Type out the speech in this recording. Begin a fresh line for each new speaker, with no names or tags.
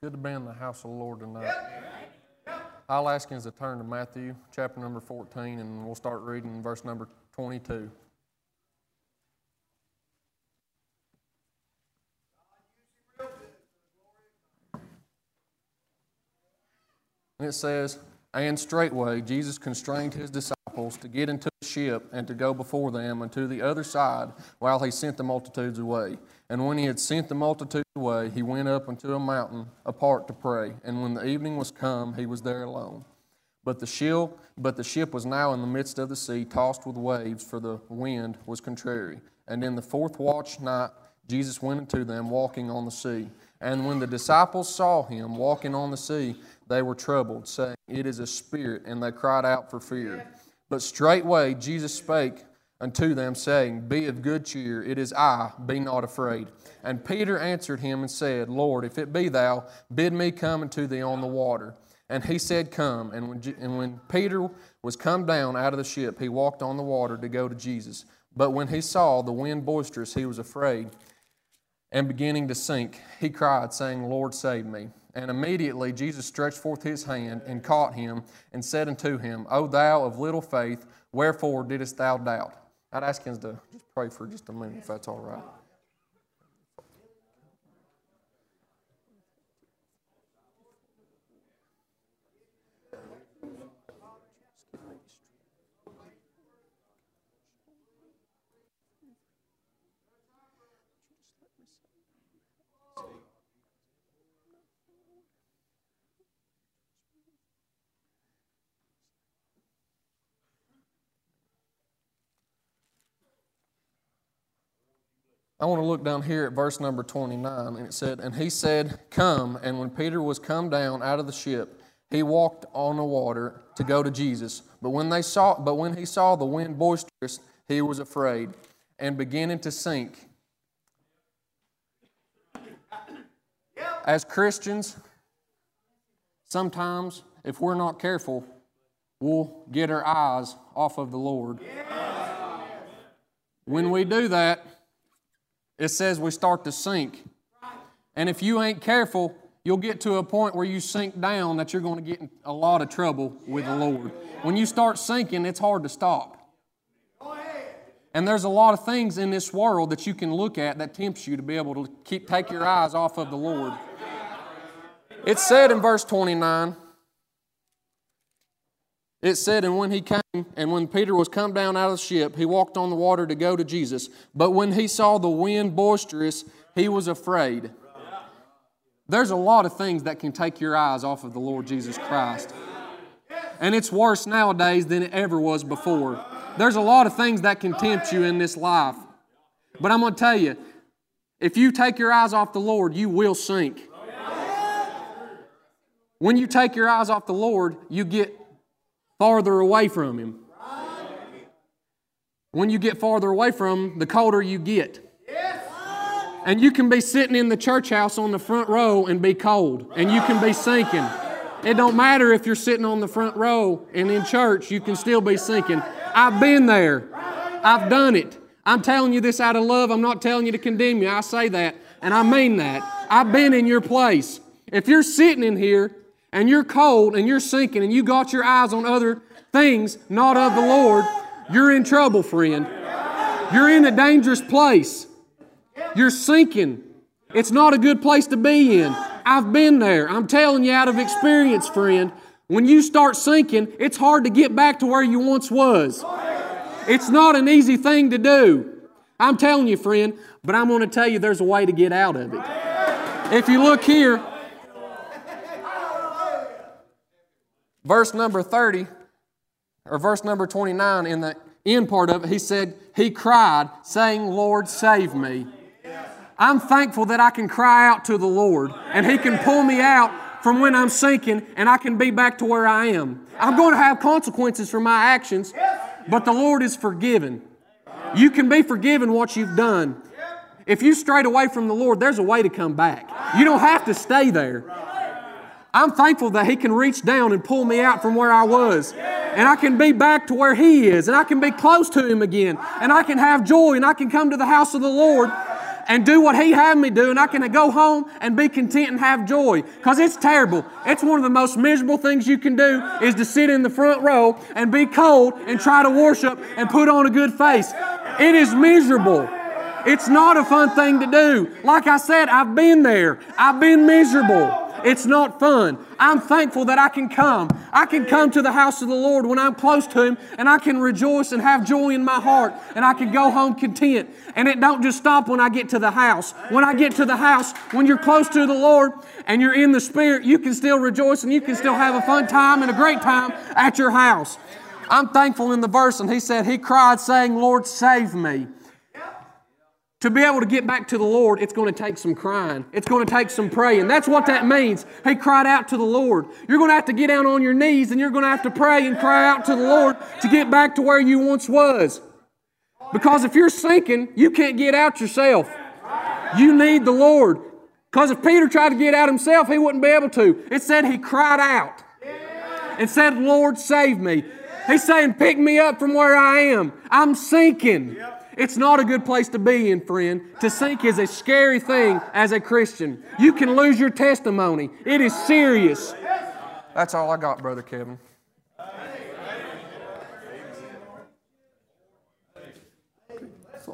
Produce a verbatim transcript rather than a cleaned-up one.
Good to be in the house of the Lord tonight. I'll ask you to turn to Matthew chapter number fourteen, and we'll start reading verse number twenty-two. And it says, "And straightway Jesus constrained his disciples to get into the ship and to go before them unto the other side, while he sent the multitudes away. And when he had sent the multitudes away, he went up unto a mountain apart to pray. And when the evening was come, he was there alone. But the ship, but the ship was now in the midst of the sea, tossed with waves, for the wind was contrary. And in the fourth watch night, Jesus went unto them, walking on the sea. And when the disciples saw him walking on the sea, they were troubled, saying, It is a spirit, and they cried out for fear. But straightway Jesus spake unto them, saying, Be of good cheer, it is I, be not afraid. And Peter answered him and said, Lord, if it be thou, bid me come unto thee on the water. And he said, Come. And when, and when Peter was come down out of the ship, he walked on the water to go to Jesus. But when he saw the wind boisterous, he was afraid, and beginning to sink, he cried, saying, Lord, save me. And immediately Jesus stretched forth his hand and caught him and said unto him, O thou of little faith, wherefore didst thou doubt? I'd ask him to just pray for just a minute, if that's all right. I want to look down here at verse number twenty-nine, and it said, And he said, Come. And when Peter was come down out of the ship, he walked on the water to go to Jesus. But when they saw, but when he saw the wind boisterous, he was afraid, and beginning to sink. As Christians, sometimes, if we're not careful, we'll get our eyes off of the Lord. When we do that, it says we start to sink. And if you ain't careful, you'll get to a point where you sink down that you're going to get in a lot of trouble with the Lord. When you start sinking, it's hard to stop. And there's a lot of things in this world that you can look at that tempts you to be able to keep take your eyes off of the Lord. It said in verse twenty-nine, it said, And when he came, and when Peter was come down out of the ship, he walked on the water to go to Jesus. But when he saw the wind boisterous, he was afraid. There's a lot of things that can take your eyes off of the Lord Jesus Christ. And it's worse nowadays than it ever was before. There's a lot of things that can tempt you in this life. But I'm going to tell you, if you take your eyes off the Lord, you will sink. When you take your eyes off the Lord, you get farther away from Him. When you get farther away from Him, the colder you get. And you can be sitting in the church house on the front row and be cold. And you can be sinking. It don't matter if you're sitting on the front row and in church, you can still be sinking. I've been there. I've done it. I'm telling you this out of love. I'm not telling you to condemn you. I say that, and I mean that. I've been in your place. If you're sitting in here and you're cold and you're sinking and you got your eyes on other things not of the Lord, you're in trouble, friend. You're in a dangerous place. You're sinking. It's not a good place to be in. I've been there. I'm telling you out of experience, friend. When you start sinking, it's hard to get back to where you once was. It's not an easy thing to do. I'm telling you, friend, but I'm going to tell you there's a way to get out of it. If you look here, verse number thirty, or verse number twenty-nine, in the end part of it, he said, he cried, saying, Lord, save me. I'm thankful that I can cry out to the Lord, and He can pull me out from when I'm sinking, and I can be back to where I am. I'm going to have consequences for my actions, but the Lord is forgiven. You can be forgiven what you've done. If you strayed away from the Lord, there's a way to come back. You don't have to stay there. I'm thankful that He can reach down and pull me out from where I was. And I can be back to where He is. And I can be close to Him again. And I can have joy. And I can come to the house of the Lord. and do what He had me do, and I can go home and be content and have joy. Because it's terrible. It's one of the most miserable things you can do is to sit in the front row and be cold and try to worship and put on a good face. It is miserable. It's not a fun thing to do. Like I said, I've been there. I've been miserable. It's not fun. I'm thankful that I can come. I can come to the house of the Lord when I'm close to Him, and I can rejoice and have joy in my heart, and I can go home content. And it don't just stop when I get to the house. When I get to the house, when you're close to the Lord and you're in the Spirit, you can still rejoice and you can still have a fun time and a great time at your house. I'm thankful in the verse, and he said, he cried saying, Lord, save me. To be able to get back to the Lord, it's going to take some crying. It's going to take some praying. That's what that means. He cried out to the Lord. You're going to have to get down on your knees and you're going to have to pray and cry out to the Lord to get back to where you once was. Because if you're sinking, you can't get out yourself. You need the Lord. Because if Peter tried to get out himself, he wouldn't be able to. It said he cried out and said, Lord, save me. He's saying, pick me up from where I am. I'm sinking. It's not a good place to be in, friend. To sink is a scary thing as a Christian. You can lose your testimony. It is serious. That's all I got, Brother Kevin.